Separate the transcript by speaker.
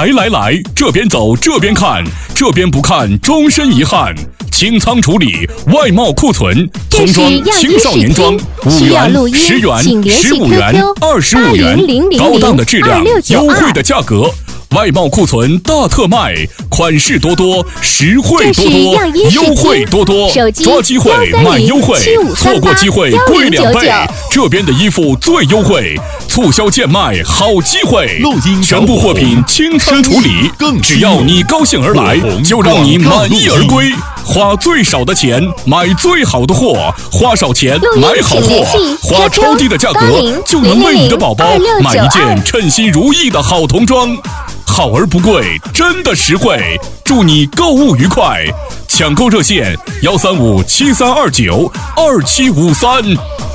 Speaker 1: 来来来，这边走这边看，这边不看终身遗憾。清仓处理，外贸库存，童装、青少年装，5元、10元、15元、25元，高档的质量，优惠的价格。外贸库存大特卖，款式多多，实惠多多，优惠多多，抓机会买优惠，错过机会贵2倍。这边的衣服最优惠，促销贱卖好机会，全部货品清仓处理，只要你高兴而来，就让你满意而归。花最少的钱买最好的货，花少钱买好货，花超低的价格就能为你的宝宝买一件称心如意的好童装。好而不贵，真的实惠，祝你购物愉快！抢购热线：13573292753。